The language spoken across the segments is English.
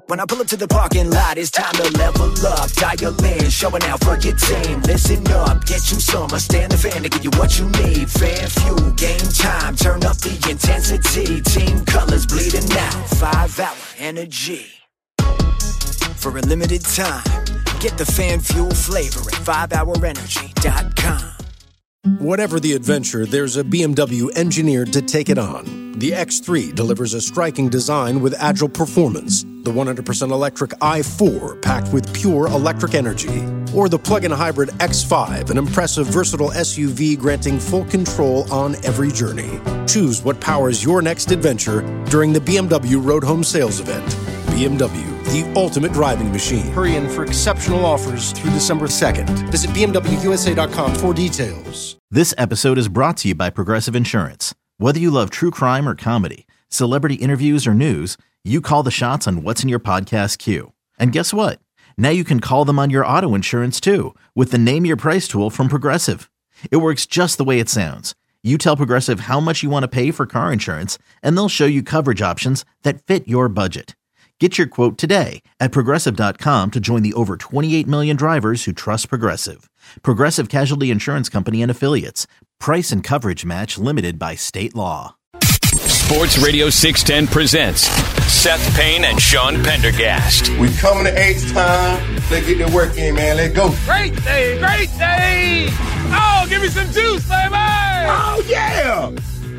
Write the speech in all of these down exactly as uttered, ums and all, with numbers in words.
When I pull up to the parking lot, it's time to level up. Dial in, showing out for your team. Listen up, get you some. I stand the fan to give you what you need. Fan fuel, game time, turn up the intensity. Team colors bleeding out, five hour energy. For a limited time, get the fan fuel flavor at five hour energy dot com. Whatever the adventure, there's a B M W engineered to take it on. The X three delivers a striking design with agile performance. The one hundred percent electric i four packed with pure electric energy. Or the plug-in hybrid X five, an impressive versatile S U V granting full control on every journey. Choose what powers your next adventure during the B M W Road Home Sales Event. B M W, the ultimate driving machine. Hurry in for exceptional offers through December second. Visit B M W U S A dot com for details. This episode is brought to you by Progressive Insurance. Whether you love true crime or comedy, celebrity interviews or news, you call the shots on what's in your podcast queue. And guess what? Now you can call them on your auto insurance too with the Name Your Price tool from Progressive. It works just the way it sounds. You tell Progressive how much you want to pay for car insurance, and they'll show you coverage options that fit your budget. Get your quote today at Progressive dot com to join the over twenty-eight million drivers who trust Progressive. Progressive Casualty Insurance Company and Affiliates. Price and coverage match limited by state law. Sports Radio six ten presents Seth Payne and Sean Pendergast. We coming to H-Time. Let's get the work in, man. Let's go. Great day, great day. Oh, give me some juice, baby. Oh, yeah.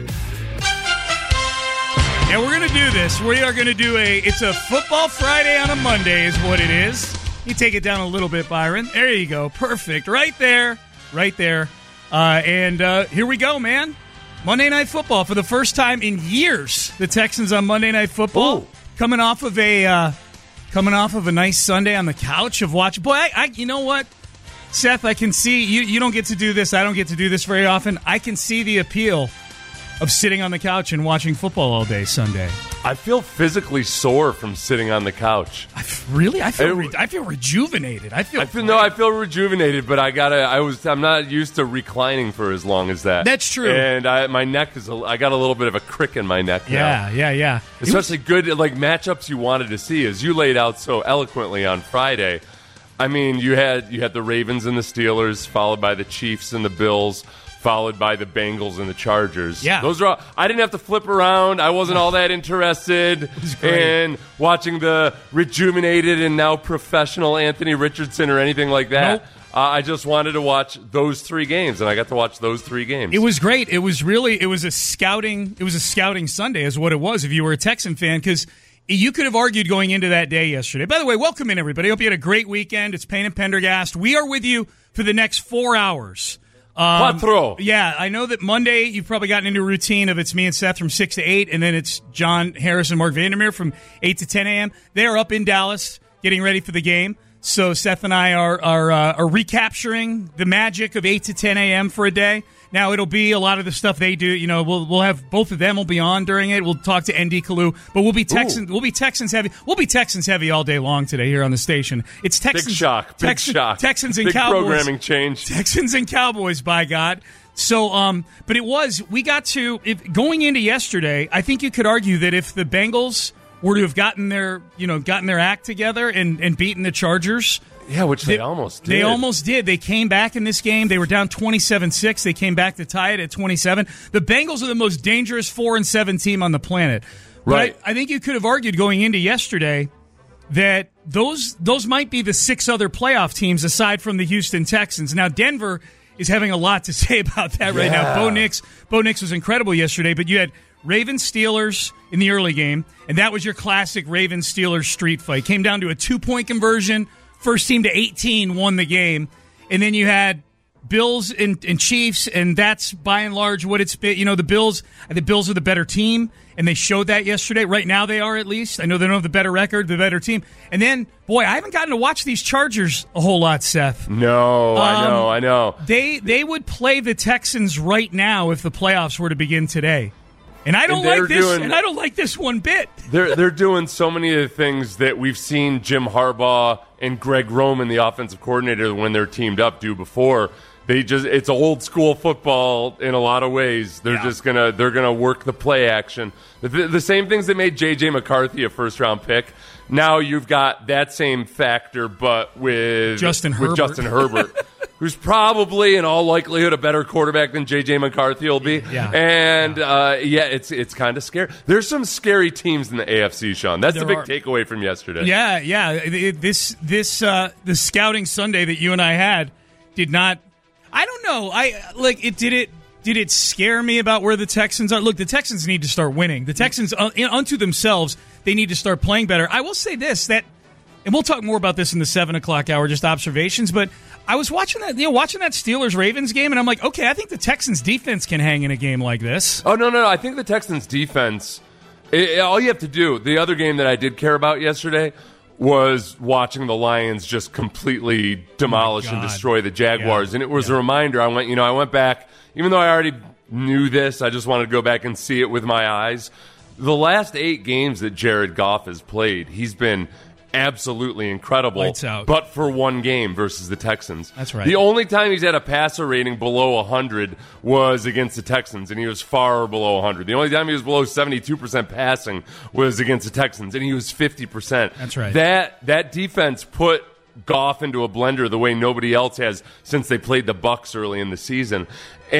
And we're going to do this. We are going to do a, it's a Football Friday on a Monday is what it is. You take it down a little bit, Byron. There you go. Perfect. Right there. Right there. Uh, and uh, here we go, man. Monday Night Football for the first time in years. The Texans on Monday Night Football. Ooh. Coming off of a uh, coming off of a nice Sunday on the couch of watching. Boy, I, I, you know what, Seth, I can see, you, you don't get to do this. I don't get to do this very often. I can see the appeal of sitting on the couch and watching football all day Sunday. I feel physically sore from sitting on the couch. I f- really? I feel re- I feel rejuvenated. I feel, I feel no, I feel rejuvenated, but I gotta. I was. I'm not used to reclining for as long as that. That's true. And I, my neck is. A, I got a little bit of a crick in my neck yeah, now. Yeah, yeah, yeah. Especially good like matchups you wanted to see, as you laid out so eloquently on Friday. I mean, you had you had the Ravens and the Steelers, followed by the Chiefs and the Bills, followed by the Bengals and the Chargers. Yeah. Those are all, I didn't have to flip around. I wasn't all that interested in watching the rejuvenated and now professional Anthony Richardson or anything like that. Nope. Uh, I just wanted to watch those three games, and I got to watch those three games. It was great. It was really, it was a scouting, it was a scouting Sunday is what it was if you were a Texan fan, because you could have argued going into that day yesterday. By the way, welcome in, everybody. Hope you had a great weekend. It's Payne and Pendergast. We are with you for the next four hours. Um, Quattro. Yeah, I know that Monday you've probably gotten into a routine of it's me and Seth from six to eight, and then it's John Harris and Mark Vandermeer from eight to ten a.m. They're up in Dallas getting ready for the game. So Seth and I are are, uh, are recapturing the magic of eight to ten a.m. for a day. Now, it'll be a lot of the stuff they do. You know, we'll we'll have both of them will be on during it. We'll talk to N D Kalu, but we'll be Texans. We'll be Texans heavy. We'll be Texans heavy all day long today here on the station. It's Texans. Big shock. Big Texans, shock. Texans and Big Cowboys. programming change. Texans and Cowboys, by God. So, um, but it was we got to if, going into yesterday. I think you could argue that if the Bengals were to have gotten their you know gotten their act together and and beaten the Chargers. Yeah, which they, they almost did. They almost did. They came back in this game. They were down twenty-seven six. They came back to tie it at twenty-seven. The Bengals are the most dangerous four and seven team on the planet. Right. But I, I think you could have argued going into yesterday that those those might be the six other playoff teams aside from the Houston Texans. Now, Denver is having a lot to say about that right yeah. now. Bo Nix, Bo Nix was incredible yesterday, but you had Ravens Steelers in the early game, and that was your classic Ravens Steelers street fight. Came down to a two-point conversion. First team to eighteen won the game. And then you had Bills and, and Chiefs, and that's by and large what it's been. You know, the Bills, the Bills are the better team, and they showed that yesterday. Right now they are, at least. I know they don't have the better record, the better team. And then, boy, I haven't gotten to watch these Chargers a whole lot, Seth. No, um, I know, I know. They they would play the Texans right now if the playoffs were to begin today. And I don't and like this. Doing, and I don't like this one bit. They're they're doing so many of the things that we've seen Jim Harbaugh and Greg Roman, the offensive coordinator, when they're teamed up, do before. They just it's old school football in a lot of ways. They're Yeah. just gonna they're gonna work the play action. The, the same things that made J J McCarthy a first round pick. Now you've got that same factor, but with Justin with Herbert. Justin Herbert, who's probably in all likelihood a better quarterback than J J McCarthy will be. Yeah. And yeah, uh, yeah it's it's kind of scary. There's some scary teams in the A F C, Sean. That's There the big are. takeaway from yesterday. Yeah, yeah. It- it- this this uh, the scouting Sunday that you and I had did not. I don't know. I like it. Did it? Did it scare me about where the Texans are? Look, the Texans need to start winning. The Texans, uh, unto themselves, they need to start playing better. I will say this, that, and we'll talk more about this in the seven o'clock hour, just observations, but I was watching that, you know, watching that Steelers-Ravens game, and I'm like, okay, I think the Texans' defense can hang in a game like this. Oh, no, no, no. I think the Texans' defense, it, it- all you have to do, the other game that I did care about yesterday was watching the Lions just completely demolish and God. destroy the Jaguars. Yeah. And it was Yeah. a reminder. I went, you know, I went back, even though I already knew this, I just wanted to go back and see it with my eyes. The last eight games that Jared Goff has played, he's been absolutely incredible. Lights out. But for one game versus the Texans. That's right. The only time he's had a passer rating below one hundred was against the Texans, and he was far below one hundred. The only time he was below seventy-two percent passing was against the Texans, and he was fifty percent. That's right. That that defense put Goff into a blender the way nobody else has since they played the Bucs early in the season.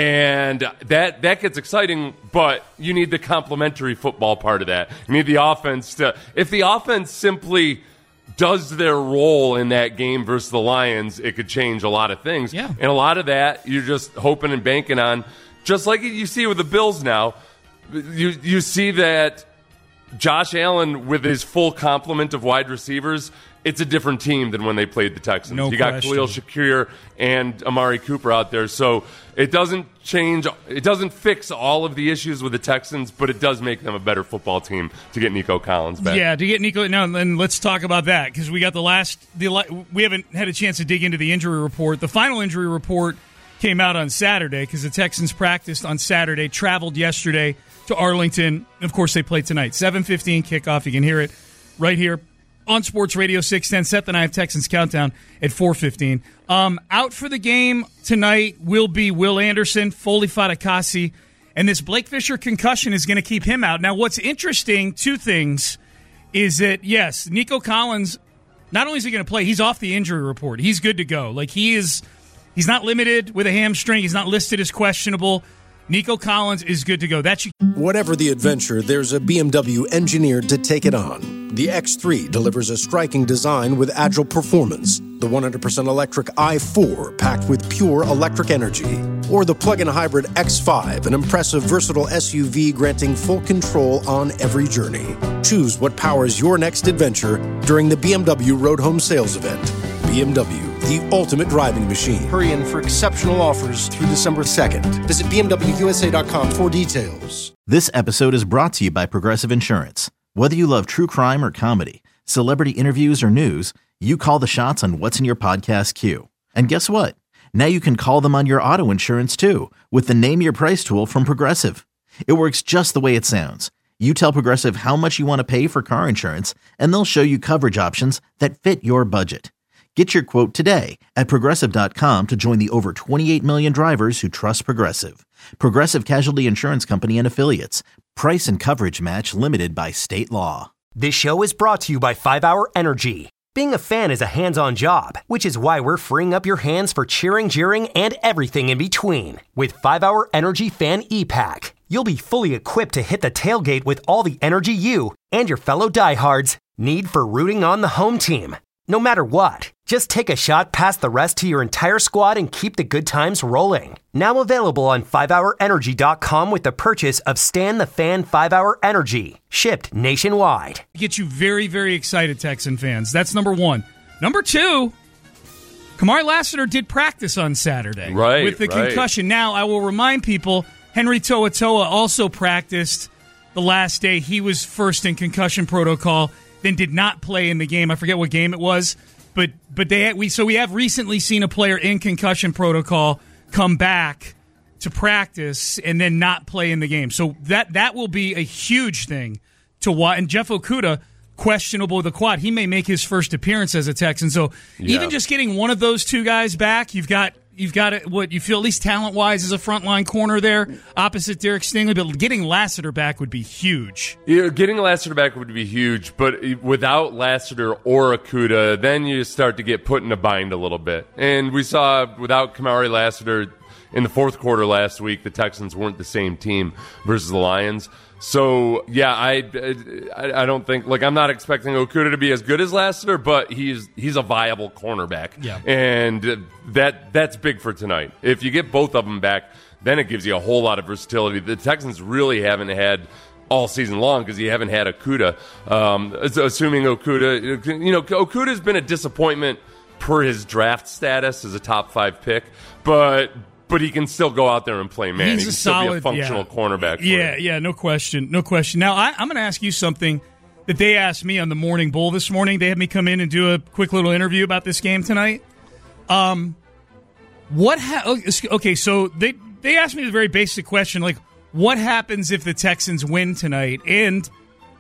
And that that gets exciting, but you need the complementary football part of that. You need the offense to – if the offense simply does their role in that game versus the Lions, it could change a lot of things. Yeah. And a lot of that you're just hoping and banking on, just like you see with the Bills now. You You see that Josh Allen, with his full complement of wide receivers, it's a different team than when they played the Texans. No you got question. Khalil Shakir and Amari Cooper out there. So it doesn't change, it doesn't fix all of the issues with the Texans, but it does make them a better football team to get Nico Collins back. Yeah, to get Nico. Now, then let's talk about that, because we got the last. The la- we haven't had a chance to dig into the injury report. The final injury report came out on Saturday because the Texans practiced on Saturday, traveled yesterday to Arlington. Of course, they play tonight. seven fifteen kickoff. You can hear it right here on Sports Radio six ten. Seth and I have Texans Countdown at four fifteen. Um, out for the game tonight will be Will Anderson, Foley Fatukasi, and this Blake Fisher concussion is going to keep him out. Now, what's interesting, two things, is that, yes, Nico Collins, not only is he going to play, he's off the injury report. He's good to go. Like, he is, he's not limited with a hamstring. He's not listed as questionable. Nico Collins is good to go. That's Whatever the adventure, there's a B M W engineered to take it on. The X three delivers a striking design with agile performance. The one hundred percent electric i four packed with pure electric energy. Or the plug-in hybrid X five, an impressive versatile S U V granting full control on every journey. Choose what powers your next adventure during the B M W Road Home Sales Event. B M W, the ultimate driving machine. Hurry in for exceptional offers through December second. Visit B M W U S A dot com for details. This episode is brought to you by Progressive Insurance. Whether you love true crime or comedy, celebrity interviews or news, you call the shots on what's in your podcast queue. And guess what? Now you can call them on your auto insurance too with the Name Your Price tool from Progressive. It works just the way it sounds. You tell Progressive how much you want to pay for car insurance, and they'll show you coverage options that fit your budget. Get your quote today at Progressive dot com to join the over twenty-eight million drivers who trust Progressive. Progressive Casualty Insurance Company and Affiliates. Price and coverage match limited by state law. This show is brought to you by five hour Energy. Being a fan is a hands-on job, which is why we're freeing up your hands for cheering, jeering, and everything in between. With five hour Energy Fan E-Pack, you'll be fully equipped to hit the tailgate with all the energy you and your fellow diehards need for rooting on the home team. No matter what, just take a shot past the rest to your entire squad and keep the good times rolling. Now available on five hour energy dot com with the purchase of Stan the Fan five hour Energy, shipped nationwide. get you very, very excited, Texan fans. That's number one. Number two, Kamari Lassiter did practice on Saturday Right, with the right. concussion. Now, I will remind people, Henry To'oTo'o also practiced the last day. He was first in concussion protocol, then did not play in the game. I forget what game it was, but but they we so we have recently seen a player in concussion protocol come back to practice and then not play in the game. So that that will be a huge thing to watch. And Jeff Okudah, questionable with the quad. He may make his first appearance as a Texan. So Yeah. even just getting one of those two guys back, you've got you've got it. What you feel at least talent wise as a frontline corner there, opposite Derek Stingley. But getting Lassiter back would be huge. Yeah, getting Lassiter back would be huge. But without Lassiter or Okudah, then you start to get put in a bind a little bit. And we saw without Kamari Lassiter in the fourth quarter last week, the Texans weren't the same team versus the Lions. So, yeah, I, I, I don't think, like, I'm not expecting Okudah to be as good as Lassiter, but he's he's a viable cornerback. Yeah. And that that's big for tonight. If you get both of them back, then it gives you a whole lot of versatility. The Texans really haven't had all season long because you haven't had Okudah. Um, assuming Okudah, you know, Okudah's been a disappointment per his draft status as a top five pick, but... But he can still go out there and play man. He's he can a still solid, be a functional yeah. cornerback. For yeah, him. yeah, no question, no question. Now I, I'm going to ask you something that they asked me on the Morning Bull this morning. They had me come in and do a quick little interview about this game tonight. Um, what? Ha- okay, so they they asked me the very basic question, like, what happens if the Texans win tonight? And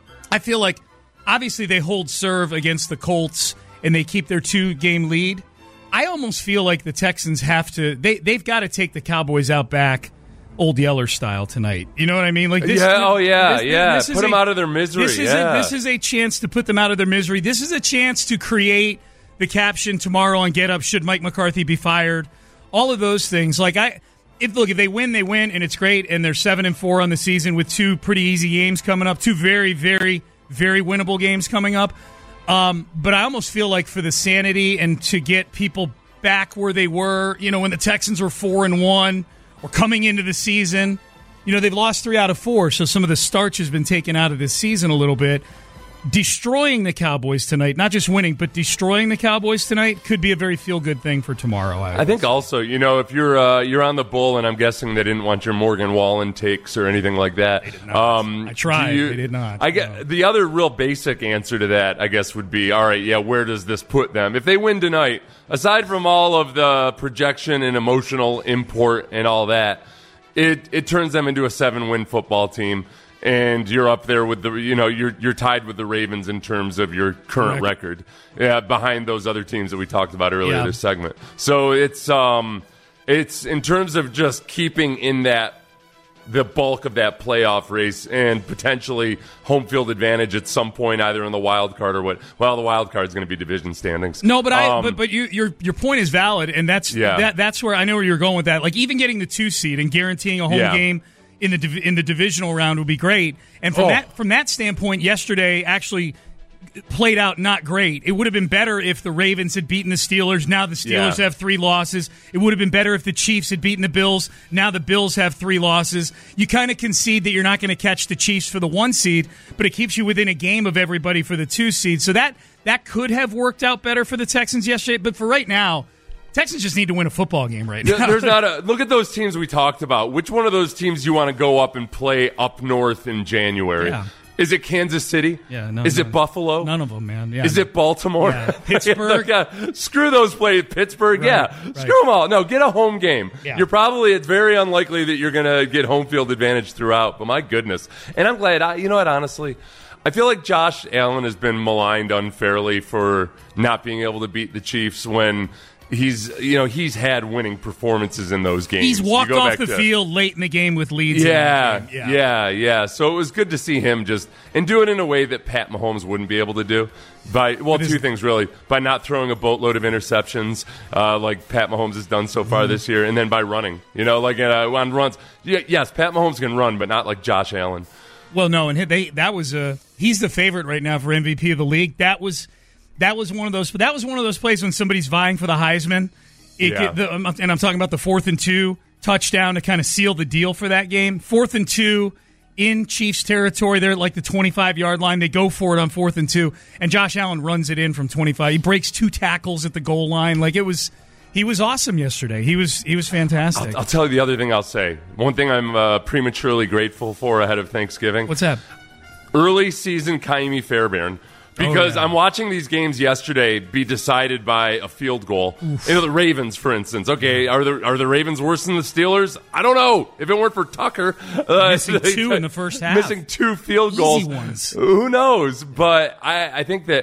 I feel like obviously they hold serve against the Colts and they keep their two game lead. I almost feel like the Texans have to they, – they've got to take the Cowboys out back Old Yeller style tonight. You know what I mean? Like this, yeah, oh, yeah, this, yeah. This put them a, out of their misery. This is, yeah. a, this is a chance to put them out of their misery. This is a chance to create the caption tomorrow on Get Up, should Mike McCarthy be fired? All of those things. Like I – if look, if they win, they win, and it's great, and they're seven and four on the season with two pretty easy games coming up, two very, very, very winnable games coming up. Um, but I almost feel like for the sanity and to get people back where they were, you know, when the Texans were four and one or coming into the season, you know, they've lost three out of four, so some of the starch has been taken out of this season a little bit. Destroying the Cowboys tonight, not just winning, but destroying the Cowboys tonight could be a very feel-good thing for tomorrow. I, I think also, you know, if you're uh, you're on the Bull, and I'm guessing they didn't want your Morgan Wallen takes or anything like that. They did not. Um, I tried. You, they did not. I get no. The other real basic answer to that, I guess, would be, all right, yeah, where does this put them? If they win tonight, aside from all of the projection and emotional import and all that, it it turns them into a seven-win football team. And you're up there with the, you know, you're you're tied with the Ravens in terms of your current Correct. record, yeah, behind those other teams that we talked about earlier Yeah. this segment. So it's um, it's in terms of just keeping in that the bulk of that playoff race and potentially home field advantage at some point, either in the wild card or what. Well, the wild card is going to be division standings. No, but I Um, but but you, your your point is valid, and that's Yeah. that that's where I know where you're going with that. Like even getting the two seed and guaranteeing a home Yeah. game in the div- in the divisional round would be great. And from Oh. that from that standpoint, yesterday actually played out not great. It would have been better if the Ravens had beaten the Steelers. Now the Steelers Yeah. have three losses. It would have been better if the Chiefs had beaten the Bills. Now the Bills have three losses. You kind of concede that you're not going to catch the Chiefs for the one seed, but it keeps you within a game of everybody for the two seed. So that that could have worked out better for the Texans yesterday. But for right now, Texans just need to win a football game right now. There's not a look at those teams we talked about. Which one of those teams do you want to go up and play up north in January? Yeah. Is it Kansas City? Yeah, no, Is no. it Buffalo? None of them, man. Yeah. Is it Baltimore? Yeah. Pittsburgh? yeah, screw those plays. Pittsburgh, Right, yeah. right. Screw them all. No, get a home game. Yeah. You're probably, it's very unlikely that you're going to get home field advantage throughout, but my goodness. And I'm glad, I, you know what, honestly, I feel like Josh Allen has been maligned unfairly for not being able to beat the Chiefs when he's, you know, he's had winning performances in those games. He's You walked go off back the to- field late in the game with leads. in Yeah, the game. yeah, yeah, So it was good to see him just and do it in a way that Pat Mahomes wouldn't be able to do. By well, But two is- things really: by not throwing a boatload of interceptions, uh, like Pat Mahomes has done so far Mm-hmm. this year, and then by running. You know, like uh, on runs. Yeah, yes, Pat Mahomes can run, but not like Josh Allen. Well, no, and they that was a he's the favorite right now for M V P of the league. That was that was one of those. That was one of those plays when somebody's vying for the Heisman. It, Yeah. the, and I'm talking about the fourth and two touchdown to kind of seal the deal for that game. Fourth and two in Chiefs territory. They're at like the twenty-five yard line. They go for it on fourth and two, and Josh Allen runs it in from twenty-five. He breaks two tackles at the goal line. Like it was, he was awesome yesterday. He was he was fantastic. I'll, I'll tell you the other thing I'll say. One thing I'm uh, prematurely grateful for ahead of Thanksgiving. What's that? Early season Kaimi Fairbairn. Because Oh, yeah. I'm watching these games yesterday be decided by a field goal. You know, the Ravens, for instance. Okay, are the are the Ravens worse than the Steelers? I don't know. If it weren't for Tucker, uh, Missing two in the first half. missing two field Easy goals, ones. who knows? But I, I think that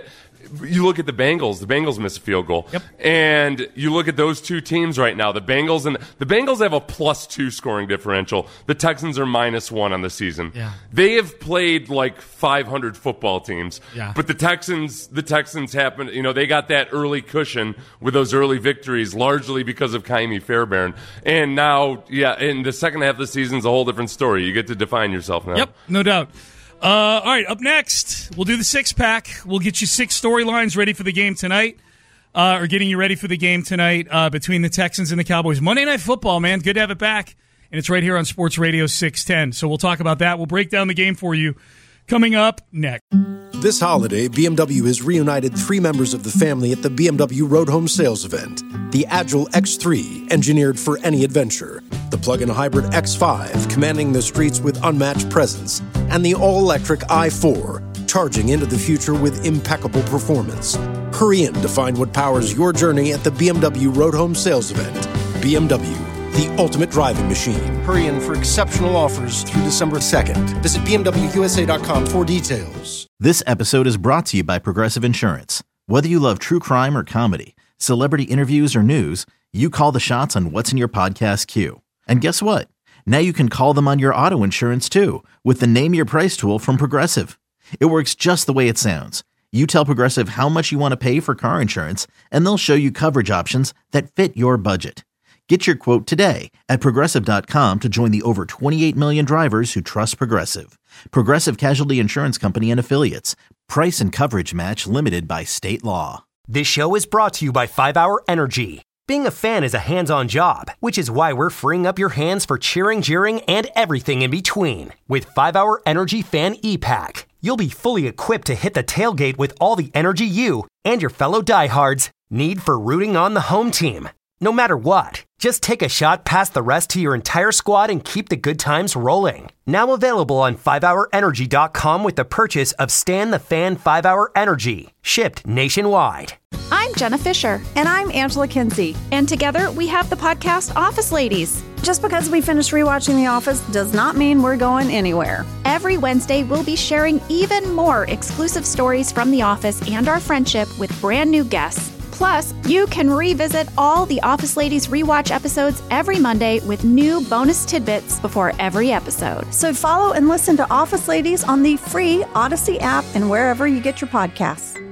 you look at the Bengals. The Bengals miss a field goal. Yep. And you look at those two teams right now. The Bengals and the Bengals have a plus two scoring differential. The Texans are minus one on the season. Yeah. They have played like five hundred football teams. Yeah. But the Texans, the Texans happen, you know, they got that early cushion with those early victories, largely because of Kaimi Fairbairn. And now, yeah, in the second half of the season is a whole different story. You get to define yourself now. Yep, no doubt. Uh, all right, up next, we'll do the six-pack. We'll get you six storylines ready for the game tonight, uh, or getting you ready for the game tonight uh, between the Texans and the Cowboys. Monday Night Football, man. Good to have it back, and it's right here on Sports Radio six ten. So we'll talk about that. We'll break down the game for you coming up next. This holiday, B M W has reunited three members of the family at the B M W Road Home Sales event. The Agile X three, engineered for any adventure. The plug-in hybrid X five, commanding the streets with unmatched presence. And the all-electric i four, charging into the future with impeccable performance. Hurry in to find what powers your journey at the B M W Road Home Sales event. B M W, the ultimate driving machine. Hurry in for exceptional offers through December second. Visit B M W U S A dot com for details. This episode is brought to you by Progressive Insurance. Whether you love true crime or comedy, celebrity interviews or news, you call the shots on what's in your podcast queue. And guess what? Now you can call them on your auto insurance too with the Name Your Price tool from Progressive. It works just the way it sounds. You tell Progressive how much you want to pay for car insurance, and they'll show you coverage options that fit your budget. Get your quote today at Progressive dot com to join the over twenty-eight million drivers who trust Progressive. Progressive Casualty Insurance Company and Affiliates. Price and coverage match limited by state law. This show is brought to you by five hour Energy. Being a fan is a hands-on job, which is why we're freeing up your hands for cheering, jeering, and everything in between. With five hour Energy Fan E-Pack, you'll be fully equipped to hit the tailgate with all the energy you and your fellow diehards need for rooting on the home team. No matter what, just take a shot past the rest to your entire squad and keep the good times rolling. Now available on five hour energy dot com with the purchase of Stan the Fan five hour Energy, shipped nationwide. I'm Jenna Fisher. And I'm Angela Kinsey. And together we have the podcast Office Ladies. Just because we finished rewatching The Office does not mean we're going anywhere. Every Wednesday, we'll be sharing even more exclusive stories from The Office and our friendship with brand new guests. Plus, you can revisit all the Office Ladies rewatch episodes every Monday with new bonus tidbits before every episode. So follow and listen to Office Ladies on the free Odyssey app and wherever you get your podcasts.